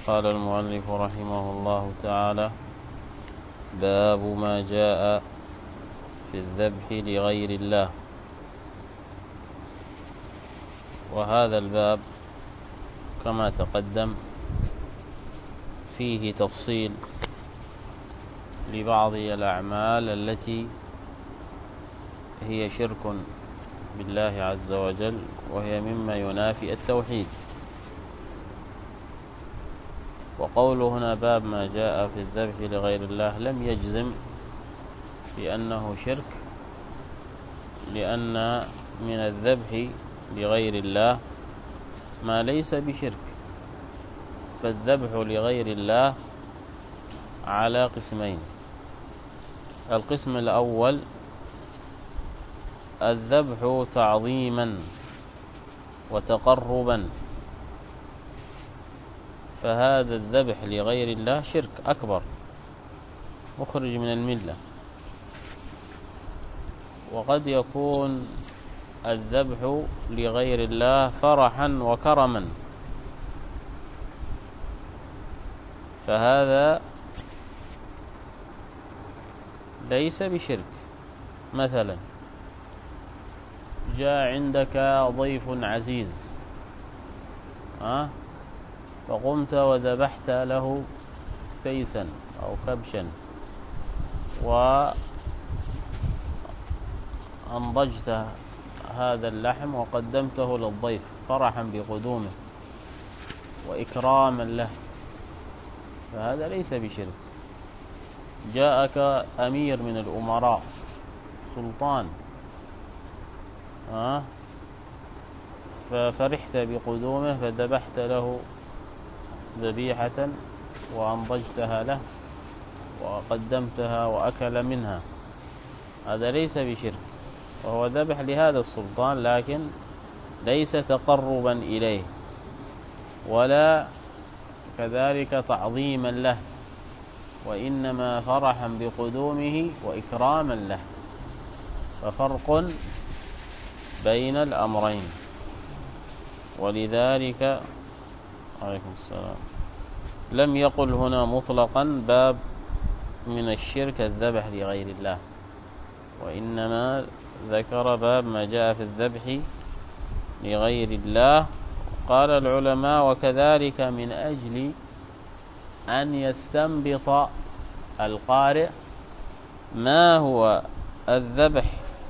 قال المؤلف رحمه الله تعالى: باب ما جاء في الذبح لغير الله. وهذا الباب كما تقدم فيه تفصيل لبعض الأعمال التي هي شرك بالله عز وجل، وهي مما ينافي التوحيد. وقوله هنا باب ما جاء في الذبح لغير الله لم يجزم بأنه شرك، لأن من الذبح لغير الله ما ليس بشرك. فالذبح لغير الله على قسمين: القسم الأول الذبح تعظيما وتقربا، فهذا الذبح لغير الله شرك أكبر مخرج من الملة. وقد يكون الذبح لغير الله فرحا وكرما، فهذا ليس بشرك. مثلا جاء عندك ضيف عزيز فقمت وذبحت له تيسا أو كبشا وأنضجت هذا اللحم وقدمته للضيف فرحا بقدومه وإكراما له، فهذا ليس بشرك. جاءك أمير من الأمراء، سلطان، ففرحت بقدومه فذبحت له ذبيحة وأنضجتها له وقدمتها وأكل منها، هذا ليس بشرك، وهو ذبح لهذا السلطان، لكن ليس تقربا إليه ولا كذلك تعظيما له، وإنما فرحا بقدومه وإكراما له. ففرق بين الأمرين. ولذلك عليكم السلام لم يقل هنا مطلقا باب من الشرك الذبح لغير الله، وإنما ذكر باب ما جاء في الذبح لغير الله. قال العلماء: وكذلك من أجل أن يستنبط القارئ ما هو الذبح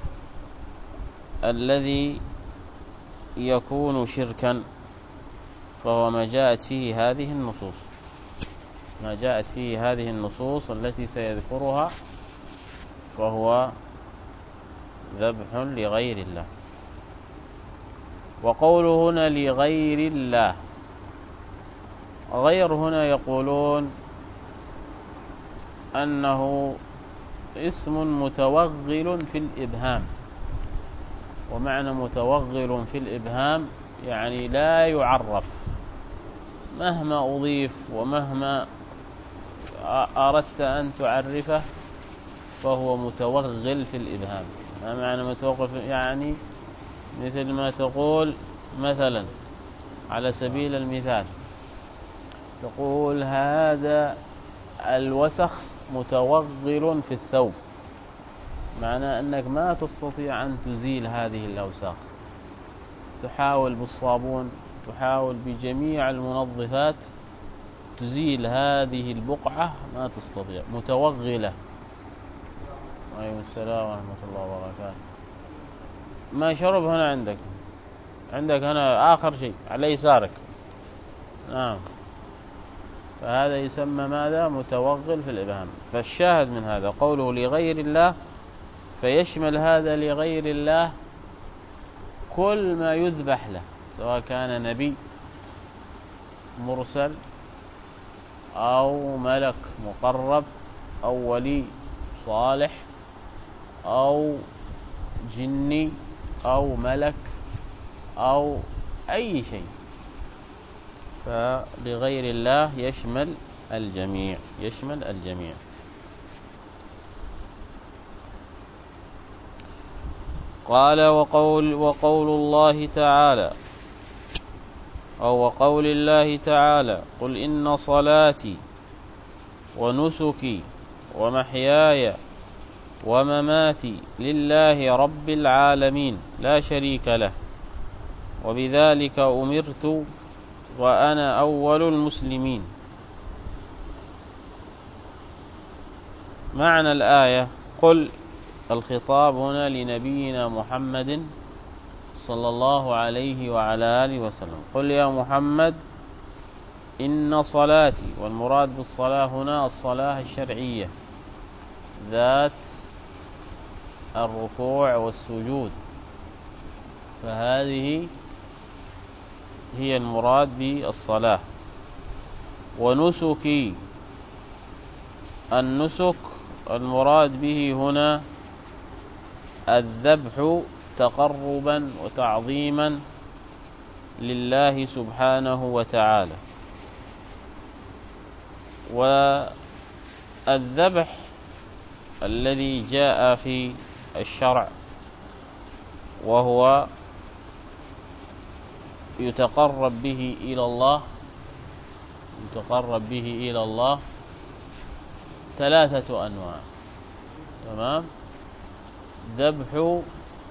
الذي يكون شركا، فهو ما جاءت فيه هذه النصوص، ما جاءت فيه هذه النصوص التي سيذكرها، فهو ذبح لغير الله. وقوله هنا لغير الله، غير هنا يقولون أنه اسم متوغل في الإبهام. ومعنى متوغل في الإبهام يعني لا يعرف، مهما أضيف ومهما أردت أن تعرفه فهو متوغل في الإبهام. ما معنى متوغل؟ يعني مثل ما تقول مثلا على سبيل المثال، تقول هذا الوسخ متوغل في الثوب، معنى أنك ما تستطيع أن تزيل هذه الأوساخ، تحاول بالصابون، تحاول بجميع المنظفات تزيل هذه البقعة، ما تستطيع، متوغلة. عليكم السلام ورحمة الله وبركاته. ما شرب هنا عندك هنا آخر شيء على يسارك، نعم، فهذا يسمى ماذا؟ متوغل في الإبهام. فالشاهد من هذا قوله لغير الله، فيشمل هذا لغير الله كل ما يذبح له، سواء كان نبي مرسل أو ملك مقرب أو ولي صالح أو جني أو ملك أو أي شيء، فلغير الله يشمل الجميع، يشمل الجميع. قال وقول الله تعالى: أو قول الله تعالى قل إن صلاتي ونسكي ومحياي ومماتي لله رب العالمين لا شريك له وبذلك أمرت وأنا أول المسلمين. معنى الآية: قل، الخطاب هنا لنبينا محمد صلى الله عليه وعلى آله وسلم. قل يا محمد إن صلاتي، والمراد بالصلاة هنا الصلاة الشرعية ذات الركوع والسجود، فهذه هي المراد بالصلاة. ونسكي، النسك المراد به هنا الذبح تقربا وتعظيما لله سبحانه وتعالى. والذبح الذي جاء في الشرع وهو يتقرب به إلى الله ثلاثة أنواع. تمام؟ ذبح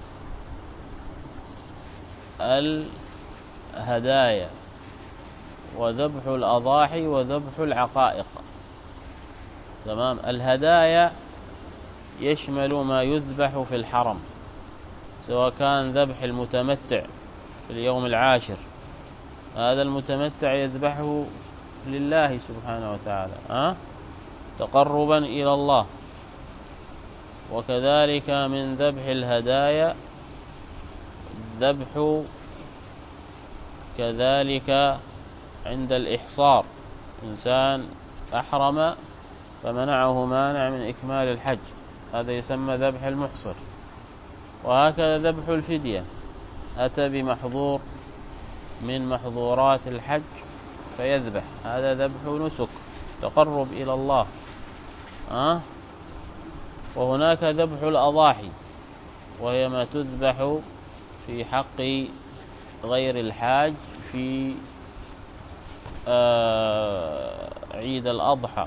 الهدايا، وذبح الأضاحي، وذبح العقائق. تمام؟ الهدايا يشمل ما يذبح في الحرم، سواء كان ذبح المتمتع في اليوم العاشر، هذا المتمتع يذبحه لله سبحانه وتعالى تقربا إلى الله. وكذلك من ذبح الهدايا ذبح كذلك عند الإحصار، إنسان أحرم فمنعه مانع من إكمال الحج، هذا يسمى ذبح المحصر. وهكذا ذبح الفدية، أتى بمحظور من محظورات الحج فيذبح، هذا ذبح نسك تقرب إلى الله. وهناك ذبح الأضاحي، وهي ما تذبح في حق غير الحاج في عيد الأضحى،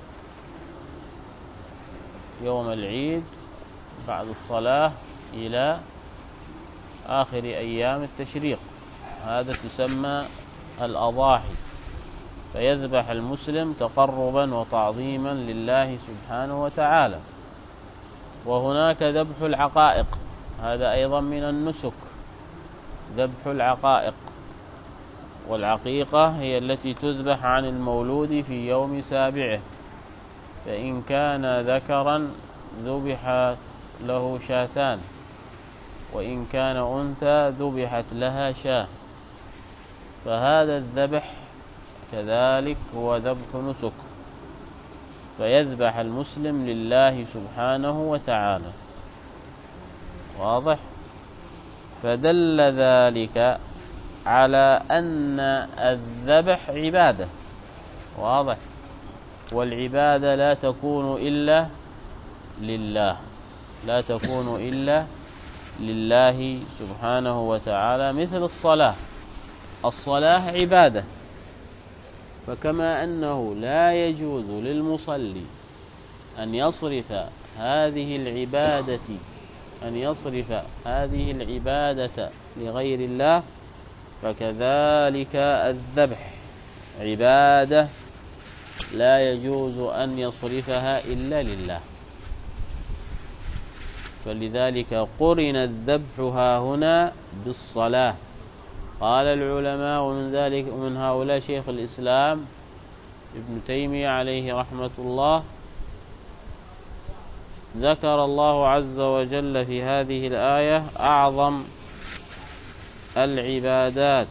يوم العيد بعد الصلاة إلى آخر أيام التشريق، هذا تسمى الأضاحي، فيذبح المسلم تقربا وتعظيما لله سبحانه وتعالى. وهناك ذبح العقائق، هذا أيضا من النسك، ذبح العقائق. والعقيقة هي التي تذبح عن المولود في يوم سابعه، فإن كان ذكرا ذبحت له شاتان، وإن كان أنثى ذبحت لها شاة. فهذا الذبح كذلك هو ذبح نسك، فيذبح المسلم لله سبحانه وتعالى. واضح؟ فدل ذلك على أن الذبح عبادة. واضح؟ والعبادة لا تكون إلا لله، لا تكون إلا لله سبحانه وتعالى، مثل الصلاة. الصلاة عبادة، فكما أنه لا يجوز للمصلي أن يصرف هذه العبادة لغير الله، فكذلك الذبح عبادة لا يجوز أن يصرفها إلا لله. فلذلك قرن الذبح هنا بالصلاة. قال العلماء، ومن هؤلاء شيخ الإسلام ابن تيمية عليه رحمة الله، ذكر الله عز وجل في هذه الآية أعظم العبادات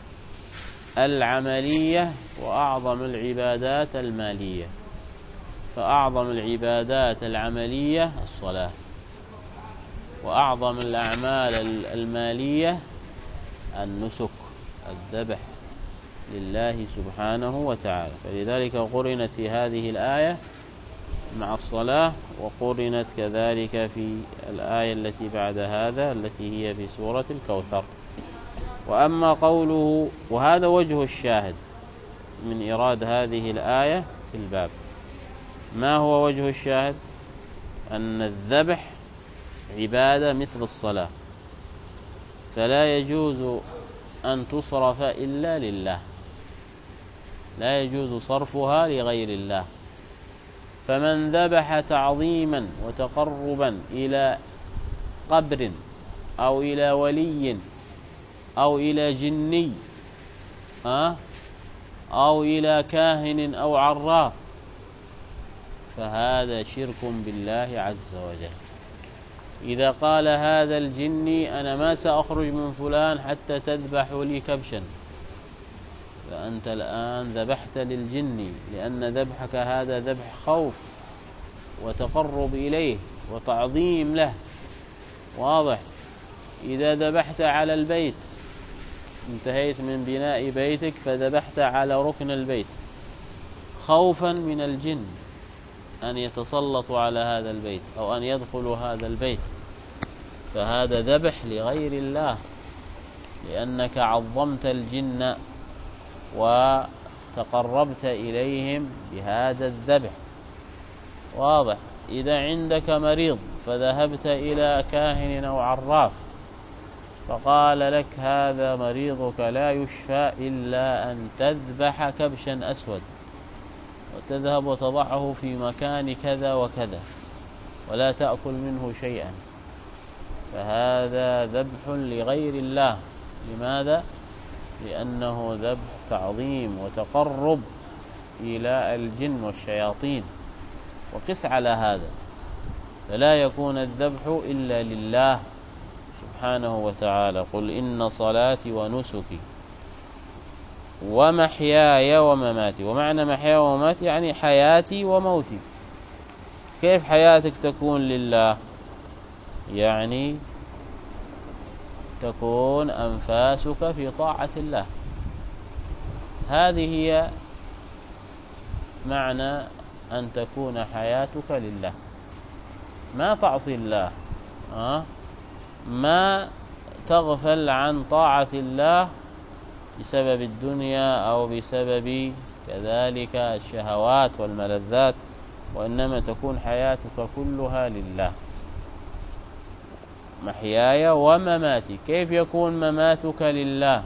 العملية وأعظم العبادات المالية. فأعظم العبادات العملية الصلاة، وأعظم الأعمال المالية النسك، الذبح لله سبحانه وتعالى. فلذلك قرنت في هذه الآية مع الصلاة، وقرنت كذلك في الآية التي بعد هذا التي هي في سورة الكوثر. وأما قوله، وهذا وجه الشاهد من إيراد هذه الآية في الباب. ما هو وجه الشاهد؟ أن الذبح عبادة مثل الصلاة، فلا يجوز أن تصرف إلا لله، لا يجوز صرفها لغير الله. فمن ذبح تعظيما وتقربا إلى قبر أو إلى ولي أو إلى جني أو إلى كاهن أو عراف، فهذا شرك بالله عز وجل. إذا قال هذا الجني أنا ما سأخرج من فلان حتى تذبح لي كبشا، فأنت الآن ذبحت للجني، لأن ذبحك هذا ذبح خوف وتقرب إليه وتعظيم له، واضح. إذا ذبحت على البيت، انتهيت من بناء بيتك فذبحت على ركن البيت خوفا من الجن أن يتسلطوا على هذا البيت أو أن يدخلوا هذا البيت، فهذا ذبح لغير الله، لأنك عظمت الجن وتقربت إليهم بهذا الذبح، واضح. إذا عندك مريض فذهبت إلى كاهن أو عراف فقال لك هذا مريضك لا يشفى إلا أن تذبح كبشا أسود وتذهب وتضعه في مكان كذا وكذا ولا تأكل منه شيئا، فهذا ذبح لغير الله. لماذا؟ لأنه ذبح تعظيم وتقرب إلى الجن والشياطين. وقس على هذا، فلا يكون الذبح إلا لله سبحانه وتعالى. قل إن صلاتي ونسكي ومحياي ومماتي. ومعنى محياي ومماتي يعني حياتي وموتي. كيف حياتك تكون لله؟ يعني تكون أنفاسك في طاعة الله. هذه هي معنى أن تكون حياتك لله، ما تعصي الله، ما تغفل عن طاعة الله بسبب الدنيا أو بسبب كذلك الشهوات والملذات، وإنما تكون حياتك كلها لله. محياي ومماتي. كيف يكون مماتك لله؟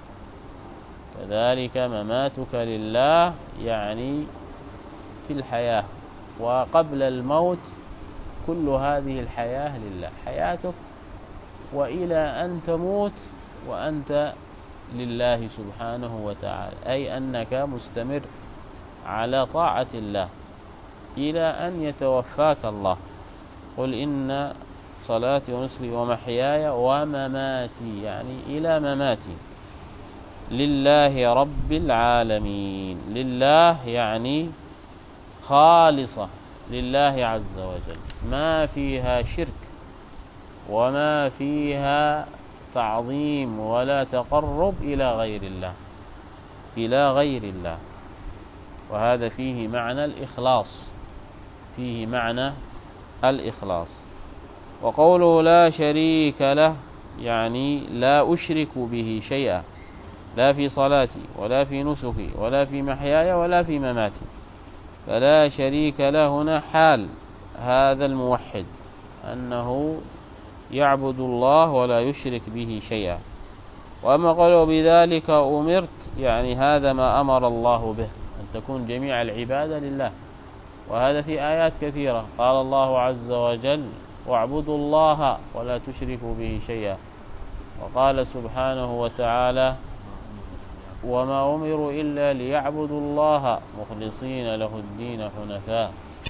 كذلك مماتك لله يعني في الحياة وقبل الموت، كل هذه الحياة لله، حياتك وإلى أن تموت وأنت لله سبحانه وتعالى، أي أنك مستمر على طاعة الله إلى أن يتوفاك الله. قل إن صلاتي ونسكي ومحياي ومماتي يعني إلى مماتي لله رب العالمين. لله يعني خالصة لله عز وجل، ما فيها شرك وما فيها تعظيم ولا تقرب إلى غير الله، إلى غير الله. وهذا فيه معنى الإخلاص، فيه معنى الإخلاص. وقوله لا شريك له يعني لا أشرك به شيئا، لا في صلاتي ولا في نسكي ولا في محياي ولا في مماتي. فلا شريك له هنا حال هذا الموحد، أنه يعبد الله ولا يشرك به شيئا. وأما قوله بذلك أمرت يعني هذا ما أمر الله به، أن تكون جميع العبادة لله. وهذا في آيات كثيرة قال الله عز وجل واعبدوا الله ولا تشركوا به شيئا. وقال سبحانه وتعالى وما أمروا إلا ليعبدوا الله مخلصين له الدين حنفاء.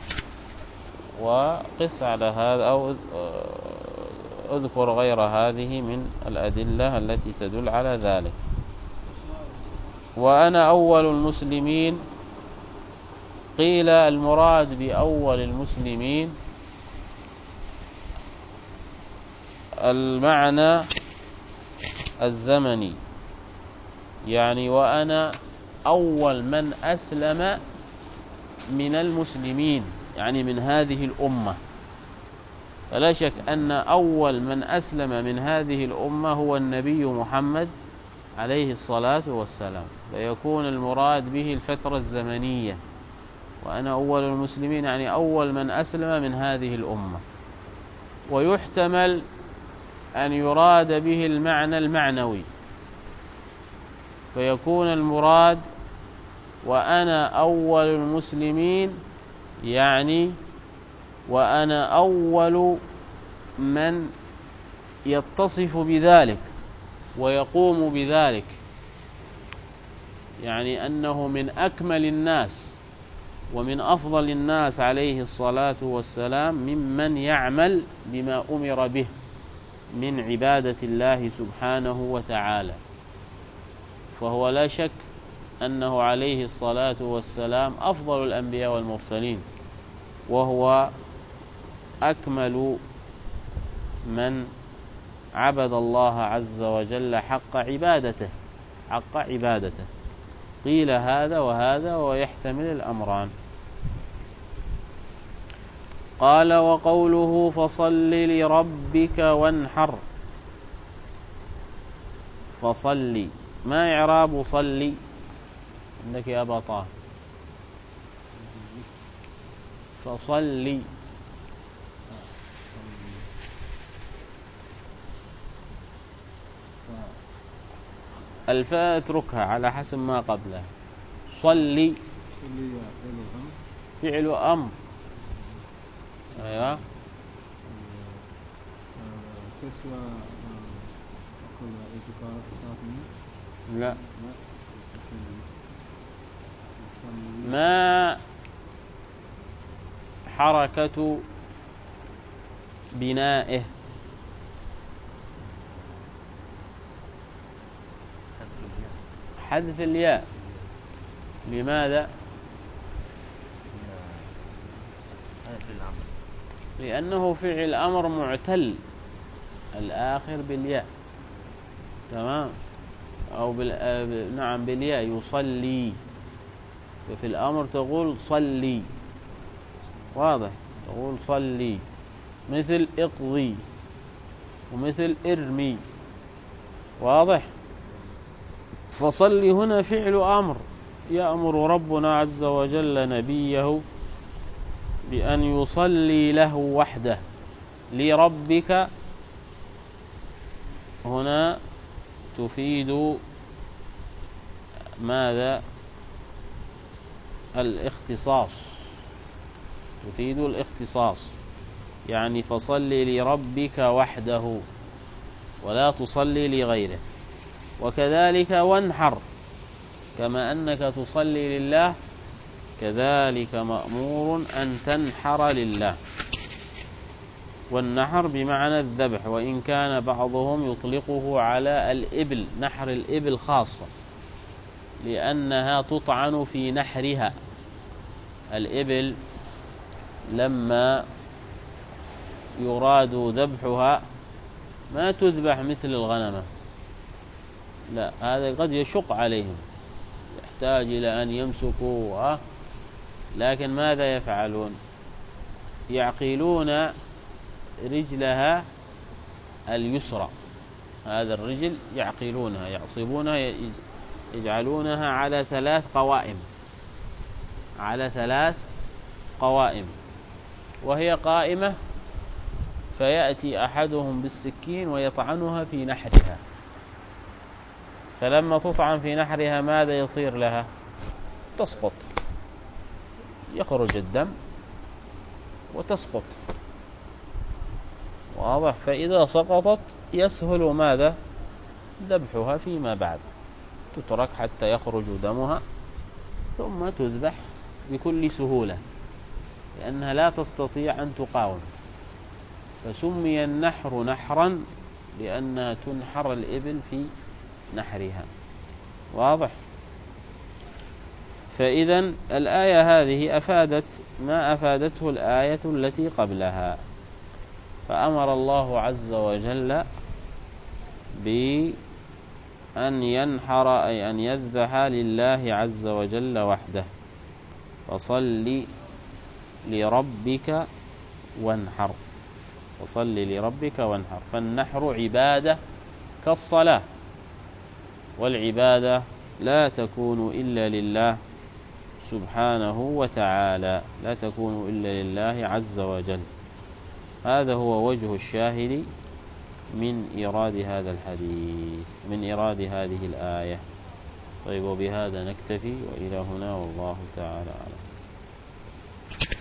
وقس على هذا أو أذكر غير هذه من الأدلة التي تدل على ذلك. وأنا أول المسلمين، قيل المراد بأول المسلمين المعنى الزمني، يعني وأنا أول من أسلم من المسلمين، يعني من هذه الأمة. فلا شك أن أول من أسلم من هذه الأمة هو النبي محمد عليه الصلاة والسلام، فيكون المراد به الفترة الزمنية، وأنا أول المسلمين يعني أول من أسلم من هذه الأمة. ويحتمل أن يراد به المعنى المعنوي، فيكون المراد وأنا أول المسلمين، يعني وأنا أول من يتصف بذلك ويقوم بذلك، يعني أنه من أكمل الناس ومن أفضل الناس عليه الصلاة والسلام ممن يعمل بما أمر به من عبادة الله سبحانه وتعالى. فهو لا شك أنه عليه الصلاة والسلام أفضل الأنبياء والمرسلين، وهو أكمل من عبد الله عز وجل حق عبادته. قيل هذا وهذا ويحتمل الأمران. قال: وقوله فصل لربك وانحر. فصلي، ما إعراب صلي عندك يا أبا طه؟ فصلي الفاء اتركها على حسب ما قبله. صلي فعل أمر. أيوة. لا، ما حركة بنائه؟ حذف الياء. لماذا؟ لأنه فعل أمر معتل الآخر بالياء، تمام، أو نعم بالياء، يصلي، ففي الأمر تقول صلي، واضح، تقول صلي، مثل اقضي ومثل ارمي، واضح. فصلي هنا فعل أمر، يأمر ربنا عز وجل نبيه بأن يصلي له وحده. لربك هنا تفيد ماذا؟ الاختصاص، تفيد الاختصاص، يعني فصلي لربك وحده ولا تصلي لغيره. وكذلك وانحر، كما أنك تصلي لله كذلك مأمور أن تنحر لله. والنحر بمعنى الذبح، وإن كان بعضهم يطلقه على الإبل، نحر الإبل خاصة، لأنها تطعن في نحرها. الإبل لما يراد ذبحها ما تذبح مثل الغنمة، لا، هذا قد يشق عليهم، يحتاج إلى أن يمسكوا، لكن ماذا يفعلون؟ يعقلون رجلها اليسرى، هذا الرجل يعقلونها، يعصبونها، يجعلونها على 3 قوائم، على 3 قوائم، وهي قائمة، فيأتي أحدهم بالسكين ويطعنها في نحرها، فلما تطعن في نحرها ماذا يصير لها؟ تسقط، يخرج الدم وتسقط، واضح. فإذا سقطت يسهل ماذا؟ ذبحها فيما بعد، تترك حتى يخرج دمها ثم تذبح بكل سهولة، لأنها لا تستطيع أن تقاوم. فسمي النحر نحرا لأنها تنحر الإبل في نحرها، واضح. فإذا الآية هذه أفادت ما أفادته الآية التي قبلها، فأمر الله عز وجل بأن ينحر، أي أن يذبح لله عز وجل وحده. فصل لربك وانحر، فصل لربك وانحر. فالنحر عبادة كالصلاة، والعبادة لا تكون إلا لله سبحانه وتعالى، لا تكون إلا لله عز وجل. هذا هو وجه الشاهد من إيراد هذا الحديث، من إيراد هذه الآية. طيب، وبهذا نكتفي، وإلى هنا والله تعالى أعلم.